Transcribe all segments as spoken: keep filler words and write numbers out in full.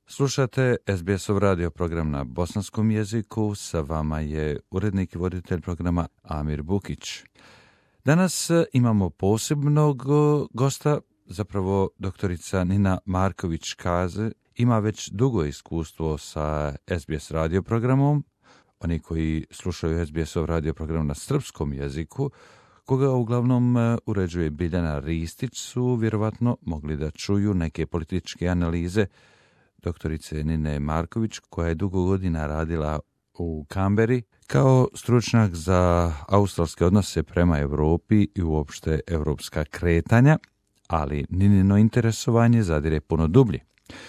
Slušate S B S-ov radio program na bosanskom jeziku. Sa vama je urednik i voditelj programa Amir Bukić. Danas imamo posebnog gosta, zapravo doktorica Nina Marković-Kaze. Ima već dugo iskustvo sa S B S radio programom. Oni koji slušaju S B S-ov radio program na srpskom jeziku, koga uglavnom uređuje Biljana Ristić, su vjerovatno mogli da čuju neke političke analize doktorice Nine Marković, koja je dugo godina radila u Kamberi kao stručnjak za australske odnose prema Europi i uopšte evropska kretanja, ali Ninino interesovanje zadire puno dublje.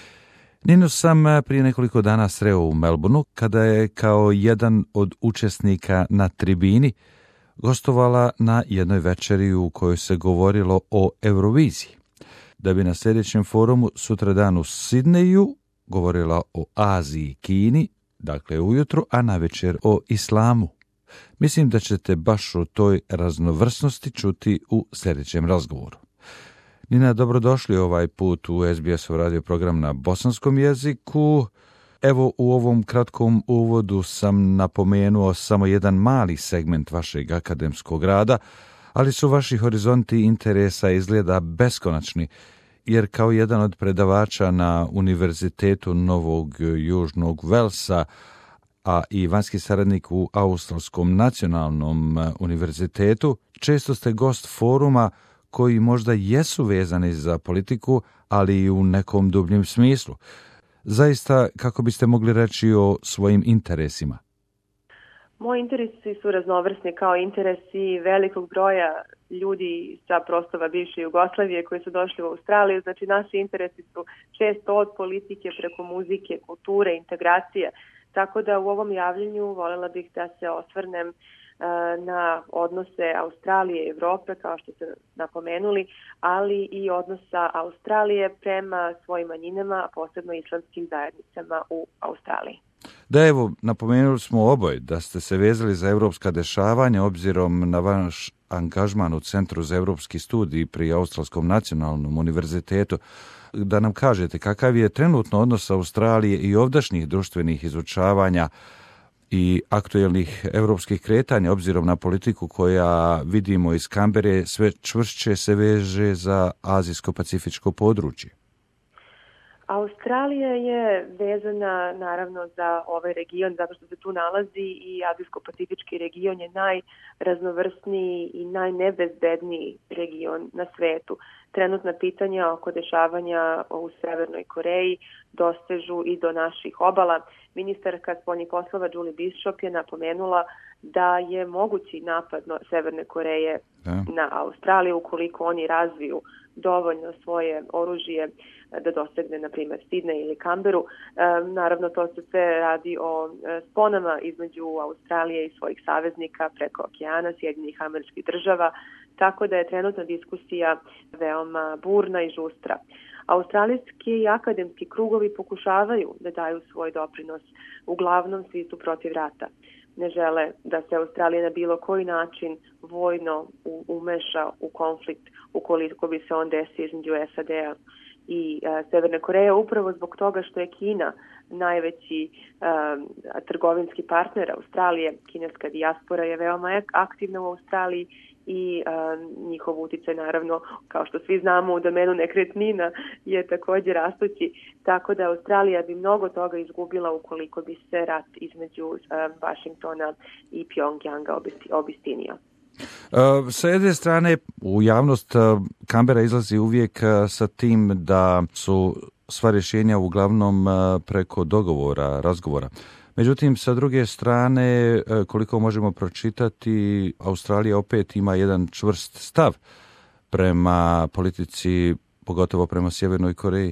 Ninu sam prije nekoliko dana sreo u Melbourneu, kada je kao jedan od učesnika na tribini gostovala na jednoj večeri u kojoj se govorilo o Euroviziji, da bi na sljedećem forumu sutradan u Sidneju govorila o Aziji i Kini, dakle ujutro, a navečer o islamu. Mislim da ćete baš o toj raznovrsnosti čuti u sljedećem razgovoru. Nina, dobrodošli ovaj put u S B S-ov radio program na bosanskom jeziku. Evo, u ovom kratkom uvodu sam napomenuo samo jedan mali segment vašeg akademskog rada, ali su vaši horizonti interesa izgleda beskonačni, jer kao jedan od predavača na Univerzitetu Novog Južnog Velsa, a i vanjski saradnik u Australskom nacionalnom univerzitetu, često ste gost foruma koji možda jesu vezani za politiku, ali i u nekom dubljem smislu. Zaista, kako biste mogli reći o svojim interesima? Moji interesi su raznovrsni kao interesi velikog broja ljudi sa prostora bivše Jugoslavije koji su došli u Australiju. Znači, naši interesi su često od politike preko muzike, kulture, integracije. Tako da u ovom javljanju voljela bih da se osvrnem na odnose Australije i Evrope, kao što ste napomenuli, ali i odnosa Australije prema svojim manjinama, posebno islamskim zajednicama u Australiji. Da, evo, napomenuli smo oboj da ste se vezali za evropska dešavanja obzirom na vaš angažman u Centru za evropski studij pri Australskom nacionalnom univerzitetu. Da nam kažete kakav je trenutno odnos Australije i ovdašnjih društvenih izučavanja i aktuelnih evropskih kretanja, obzirom na politiku koja vidimo iz Kambere sve čvršće se veže za azijsko-pacifičko područje. Australija je vezana naravno za ovaj region zato što se tu nalazi i azijsko-pacifički region je najraznovrsniji i najnebezbedniji region na svetu. Trenutna pitanja oko dešavanja u Severnoj Koreji dostežu i do naših obala. Ministarka spoljnih poslova Julie Bishop je napomenula da je mogući napad Severne Koreje da. na Australiju ukoliko oni razviju dovoljno svoje oružje da dosegne, na primjer, Sidney ili Kamberu. E, naravno, to se sve radi o e, sponama između Australije i svojih saveznika preko okeana, Sjedinjenih Američkih Država, tako da je trenutna diskusija veoma burna i žustra. Australijski i akademski krugovi pokušavaju da daju svoj doprinos. Uglavnom, svi su protiv rata. Ne žele da se Australija na bilo koji način vojno umeša u konflikt ukoliko bi se on desio između S A D-a i a, Severne Koreje, upravo zbog toga što je Kina najveći a, trgovinski partner Australije. Kineska dijaspora je veoma aktivna u Australiji i a, njihov uticaj, naravno, kao što svi znamo, u domenu nekretnina je također rastući, tako da Australija bi mnogo toga izgubila ukoliko bi se rat između a, Washingtona i Pjongjanga obistinio. Uh, sa jedne strane, u javnost uh, Kambera izlazi uvijek uh, sa tim da su sva rješenja uglavnom uh, preko dogovora, razgovora. Međutim, sa druge strane, uh, koliko možemo pročitati, Australija opet ima jedan čvrst stav prema politici, pogotovo prema Sjevernoj Koreji.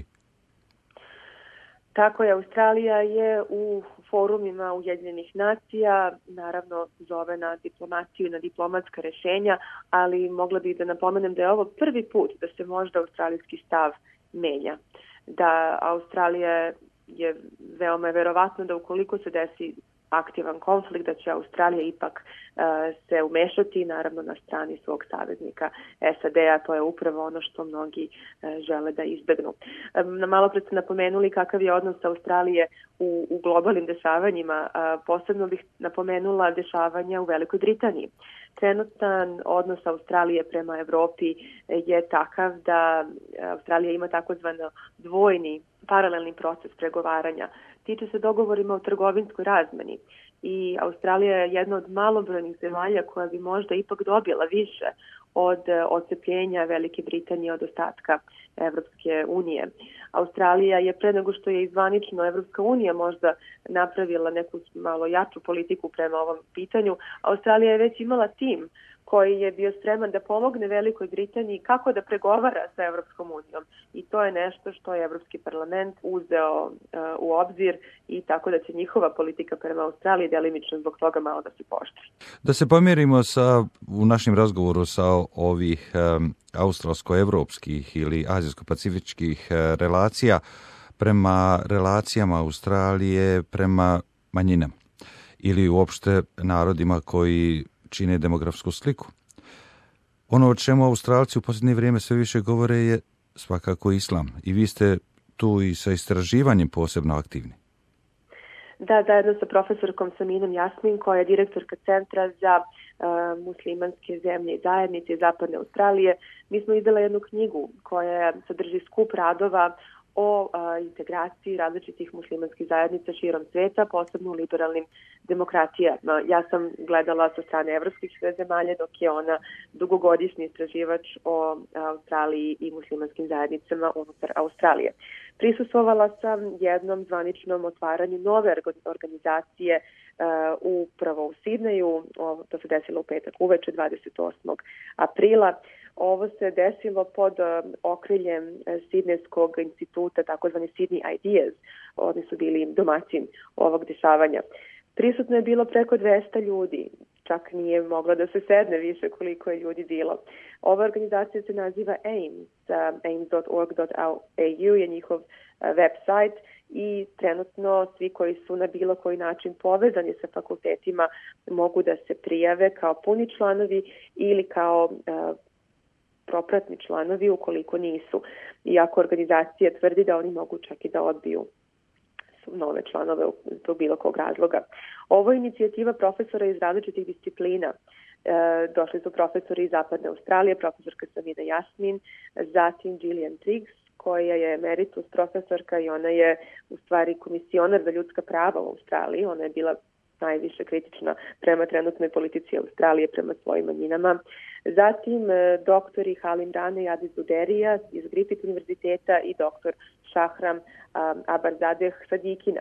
Tako je, Australija je u forumima Ujedinjenih nacija, naravno zove na diplomaciju, na diplomatska rješenja, ali mogla bih da napomenem da je ovo prvi put da se možda australijski stav menja. Da Australija je veoma verovatno da ukoliko se desi aktivan konflikt, da će Australija ipak uh, se umešati, naravno na strani svog saveznika S A D-a, to je upravo ono što mnogi uh, žele da izbegnu. Um, malo pre ste napomenuli kakav je odnos Australije u, u globalnim dešavanjima, uh, posebno bih napomenula dešavanja u Velikoj Britaniji. Trenutan odnos Australije prema Evropi je takav da Australija ima takozvano dvojni paralelni proces pregovaranja. Tiče se dogovorima o trgovinskoj razmeni i Australija je jedna od malobrojnih zemalja koja bi možda ipak dobila više od odcepljenja Velike Britanije od ostatka Evropske unije. Australija je pre nego što je izvanično Evropska unija možda napravila neku malo jaču politiku prema ovom pitanju, Australija je već imala tim koji je bio spreman da pomogne Velikoj Britaniji kako da pregovara sa Evropskom unijom. I to je nešto što je Evropski parlament uzeo uh, u obzir i tako da će njihova politika prema Australiji delimično zbog toga malo da se poštri. Da se pomjerimo sa, u našem razgovoru sa ovih um, australsko-evropskih ili azijsko-pacifičkih uh, relacija prema relacijama Australije prema manjinama ili uopšte narodima koji čine demografsku sliku. Ono o čemu Australci u posljednje vrijeme sve više govore je svakako islam. I vi ste tu i sa istraživanjem posebno aktivni. Da, zajedno sa profesorkom Saminom Jasmin, koja je direktorka Centra za uh, muslimanske zemlje i zajednice iz Zapadne Australije, mi smo izdala jednu knjigu koja sadrži skup radova o a, integraciji različitih muslimanskih zajednica širom sveta, posebno u liberalnim demokratijama. Ja sam gledala sa strane evropskih zemalja, dok je ona dugogodišnji istraživač o Australiji i muslimanskim zajednicama unutar Australije. Prisustvovala sam jednom zvaničnom otvaranju nove organizacije uh, upravo u Sidneju, to se desilo u petak uveče dvadeset osmog aprila. Ovo se desilo pod uh, okriljem Sidnejskog instituta, takozvani Sydney Ideas. Oni su bili domaćin ovog dešavanja. Prisutno je bilo preko dvesta ljudi, čak nije mogla da se sedne više koliko je ljudi bilo. Ova organizacija se naziva A I M S, uh, A I M S dot org dot A U je njihov uh, website i trenutno svi koji su na bilo koji način povezani sa fakultetima mogu da se prijave kao puni članovi ili kao uh, propratni članovi ukoliko nisu. Iako organizacija tvrdi da oni mogu čak i da odbiju nove članove zbog bilo kog razloga. Ovo je inicijativa profesora iz različitih disciplina. E, došli su profesori iz Zapadne Australije, profesorka Samina Jasmin, zatim Gillian Triggs, koja je emeritus profesorka i ona je u stvari komisionar za ljudska prava u Australiji. Ona je bila najviše kritična prema trenutnoj politici Australije, prema svojim manjinama. Zatim doktori Halim Rane i Adi Zuderija iz Griffith univerziteta i doktor Shahram um, Abarzadeh Sadikina.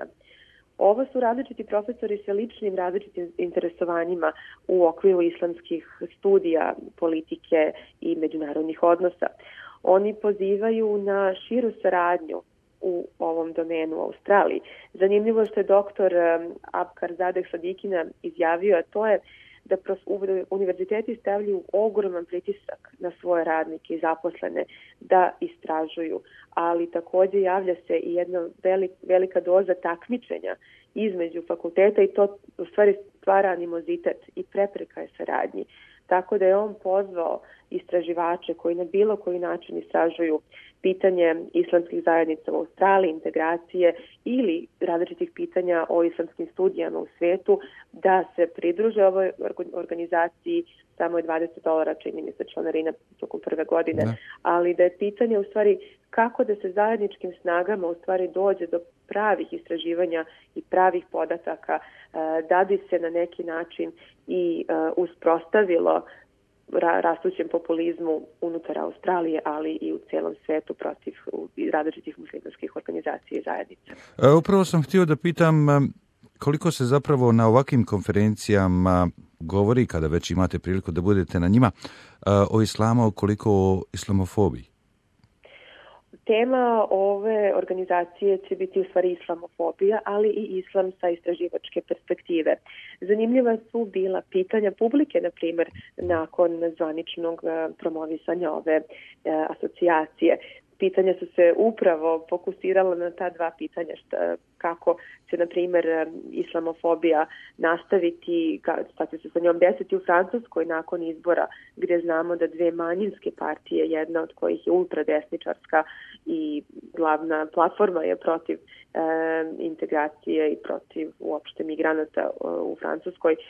Ovo su različiti profesori sa ličnim različitim interesovanjima u okviru islamskih studija, politike i međunarodnih odnosa. Oni pozivaju na širu saradnju u ovom domenu u Australiji. Zanimljivo je što je doktor Abarzadeh Sadikina izjavio, a to je da univerziteti stavljaju ogroman pritisak na svoje radnike i zaposlene da istražuju, ali također javlja se i jedna velika doza takmičenja između fakulteta i to u stvari stvara animozitet i prepreka je saradnji. Tako da je on pozvao istraživače koji na bilo koji način istražuju pitanje islamskih zajednica u Australiji, integracije ili različitih pitanja o islamskim studijama u svijetu, da se pridruže ovoj organizaciji. Samo je dvadeset dolara, čini mi se, članarina tokom prve godine, ne. Ali da je pitanje u stvari kako da se zajedničkim snagama u stvari dođe do pravih istraživanja i pravih podataka, da bi se na neki način i uspostavilo rastućem populizmu unutar Australije, ali i u celom svetu protiv različitih muslimanskih organizacija i zajednica. Upravo sam htio da pitam koliko se zapravo na ovakvim konferencijama govori, kada već imate priliku da budete na njima, o islamu, koliko o islamofobiji? Tema ove organizacije će biti u stvari islamofobija, ali i islam sa istraživačke perspektive. Zanimljiva su bila pitanja publike, na primjer, nakon zvaničnog promovisanja ove asocijacije. pitanja su se upravo fokusirala na ta dva pitanja, šta, kako će, na primjer, islamofobija nastaviti, šta će se sa njom desiti u Francuskoj nakon izbora, gdje znamo da dve manjinske partije, jedna od kojih je ultradesničarska i glavna platforma je protiv e, integracije i protiv uopšte migranata u Francuskoj, e,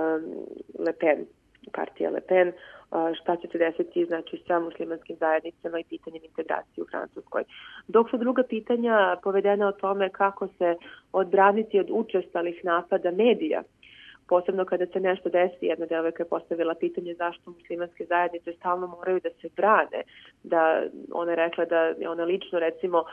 Le Pen, partija Le Pen, šta će se desiti znači sa muslimanskim zajednicama i pitanjem integracije u Francuskoj. Dok su druga pitanja povedena o tome kako se odbraniti od učestalih napada medija, posebno kada se nešto desi. Jedna devojka je postavila pitanje zašto muslimanske zajednice stalno moraju da se brane, da ona je rekla da ona lično recimo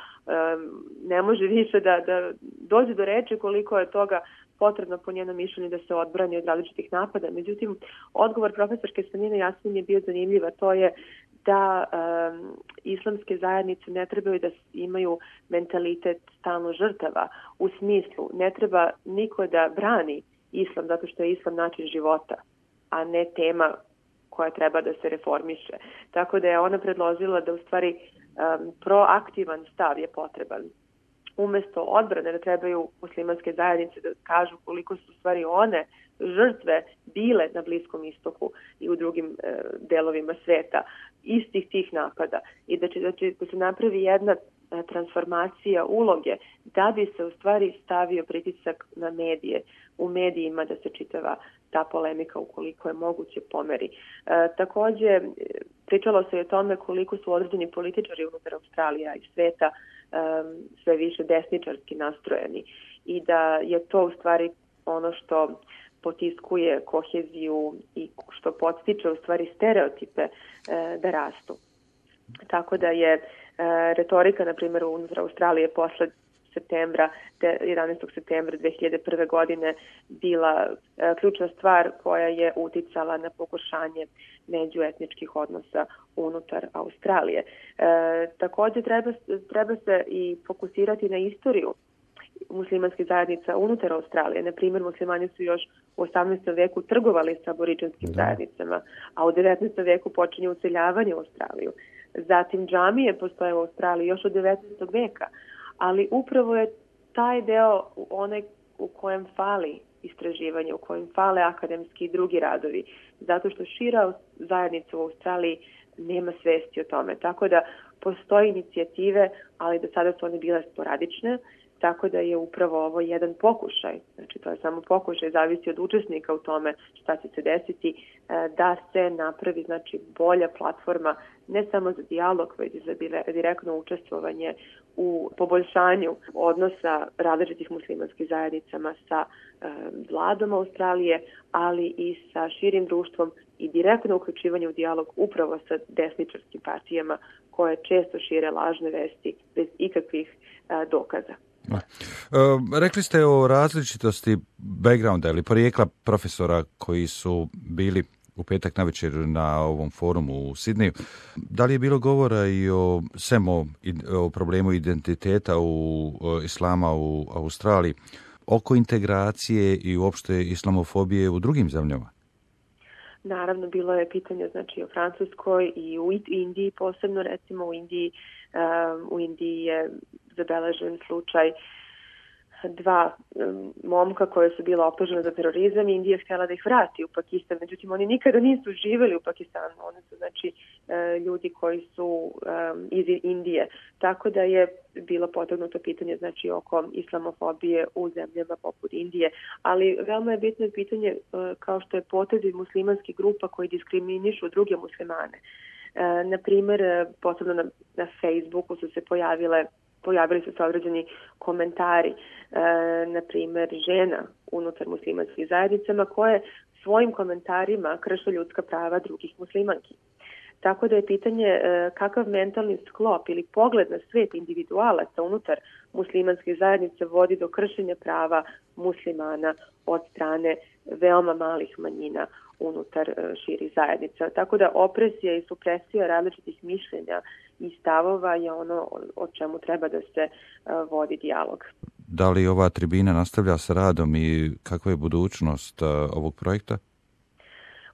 ne može više da, da dođe do reči koliko je toga potrebno po njenom mišljenju da se odbrani od različitih napada. Međutim, odgovor profesorke Sanine Jasmin je bio zanimljiv, a to je da um, islamske zajednice ne trebaju da imaju mentalitet stalno žrtava, u smislu ne treba niko da brani islam zato što je islam način života, a ne tema koja treba da se reformiše. Tako da je ona predložila da u stvari um, proaktivan stav je potreban. Umesto odbrane da trebaju muslimanske zajednice da kažu koliko su u stvari one žrtve bile na Bliskom istoku i u drugim e, delovima sveta istih tih napada i da će, da će da se napravi jedna e, transformacija uloge da bi se u stvari stavio pritisak na medije, u medijima da se čitava ta polemika ukoliko je moguće pomeri. E, takođe, pričalo se o tome koliko su određeni političari unutar Australija i sveta um, sve više desničarski nastrojeni i da je to u stvari ono što potiskuje koheziju i što podstiče u stvari stereotipe e, da rastu. Tako da je e, retorika, na primjer, unutar Australije posle septembra, jedanaestog septembra dve hiljade prve. godine bila e, ključna stvar koja je uticala na pogoršanje međuetničkih odnosa unutar Australije. E, također treba, treba se i fokusirati na istoriju muslimanskih zajednica unutar Australije. Na primjer, muslimani su još u osamnaestom veku trgovali sa aboriđanskim da. zajednicama, a u devetnaestom veku počinje useljavanje u Australiju. Zatim džamije postoje u Australiji još od devetnaestog veka, ali upravo je taj deo onaj u kojem fali istraživanje, u kojem fale akademski i drugi radovi, zato što šira zajednica u Australiji nema svesti o tome. Tako da postoje inicijative, ali do sada su one bile sporadične, tako da je upravo ovo jedan pokušaj, znači to je samo pokušaj, zavisi od učesnika u tome šta će se desiti, da se napravi znači bolja platforma ne samo za dijalog, već za direktno učestvovanje u poboljšanju odnosa različitih muslimanskih zajednicama sa e, vladom Australije, ali i sa širim društvom i direktno uključivanje u dijalog upravo sa desničarskim partijama koje često šire lažne vesti bez ikakvih e, dokaza. E, rekli ste o različitosti backgrounda ili porijekla profesora koji su bili u petak navečer na ovom forumu u Sidneju. Da li je bilo govora i o samo o problemu identiteta u o, islama u Australiji, oko integracije i uopšte islamofobije u drugim zemljama? Naravno, bilo je pitanje znači o Francuskoj i u Indiji, posebno recimo u Indiji, um, u Indiji je zabeležen slučaj dva um, momka koje su bila optužena za terorizam i Indija htjela da ih vrati u Pakistan. Međutim, oni nikada nisu živjeli u Pakistanu. Oni su znači uh, ljudi koji su um, iz Indije. Tako da je bilo potegnuto pitanje znači oko islamofobije u zemljama poput Indije. Ali veoma je bitno pitanje uh, kao što je potezi muslimanskih grupa koji diskriminišu druge muslimane. Uh, na primjer, uh, posebno na, na Facebooku su se pojavile pojavili su se određeni komentari, e, na primjer žena unutar muslimanskih zajednicama koje svojim komentarima krše ljudska prava drugih muslimanki. Tako da je pitanje e, kakav mentalni sklop ili pogled na svet individualaca unutar muslimanskih zajednica vodi do kršenja prava muslimana od strane veoma malih manjina unutar e, širih zajednica. Tako da opresija i supresija različitih mišljenja i stavova je ono o čemu treba da se uh, vodi dijalog. Da li ova tribina nastavlja sa radom i kakva je budućnost uh, ovog projekta?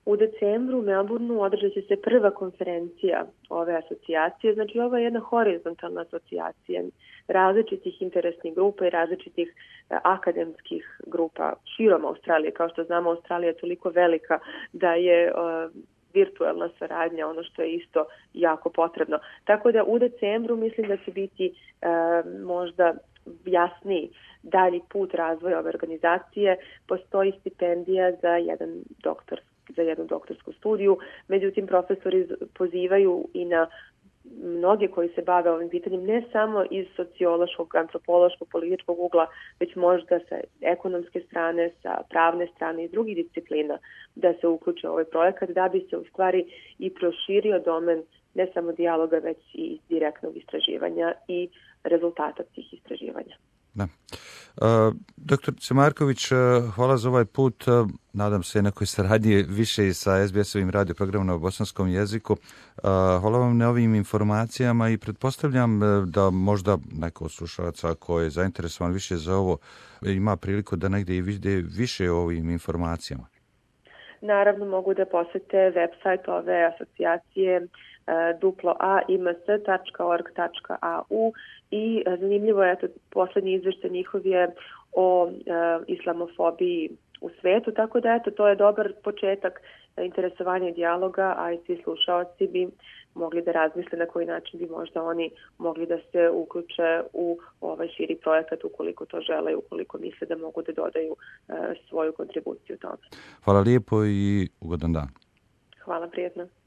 U decembru u Melbourneu održat će se prva konferencija ove asocijacije. Znači, ovo je jedna horizontalna asocijacija različitih interesnih grupa i različitih akademskih grupa širom Australije. Kao što znamo, Australija je toliko velika da je uh, virtualna saradnja ono što je isto jako potrebno. Tako da u decembru mislim da će biti uh, možda jasniji dalji put razvoja ove organizacije. Postoji stipendija za jedan doktor, za jednu doktorsku studiju, međutim profesori pozivaju i na mnoge koji se bave ovim pitanjem, ne samo iz sociološkog, antropološkog, političkog ugla, već možda sa ekonomske strane, sa pravne strane i drugih disciplina da se uključe u ovaj projekat, da bi se u stvari i proširio domen ne samo dijaloga, već i direktnog istraživanja i rezultata tih istraživanja. Da. Uh, doktorice Marković, uh, hvala za ovaj put. Uh, nadam se nekoj saradnji više i sa es be es-ovim radio programom na bosanskom jeziku. Uh, hvala vam na ovim informacijama i pretpostavljam da možda neko od slušalaca ko je zainteresovan više za ovo ima priliku da negdje i vide više o ovim informacijama. Naravno, mogu da posete website ove asocijacije duplo a im s tačka org tačka a u i zanimljivo je, eto, poslednji izveštaj njihov je o e, islamofobiji u svetu, tako da eto, to je dobar početak interesovanja i dijaloga, a i svi slušaoci bi mogli da razmisle na koji način bi možda oni mogli da se uključe u ovaj širi projekat ukoliko to žele i ukoliko misle da mogu da dodaju e, svoju kontribuciju tome. Hvala lijepo i ugodan dan. Hvala, prijetno.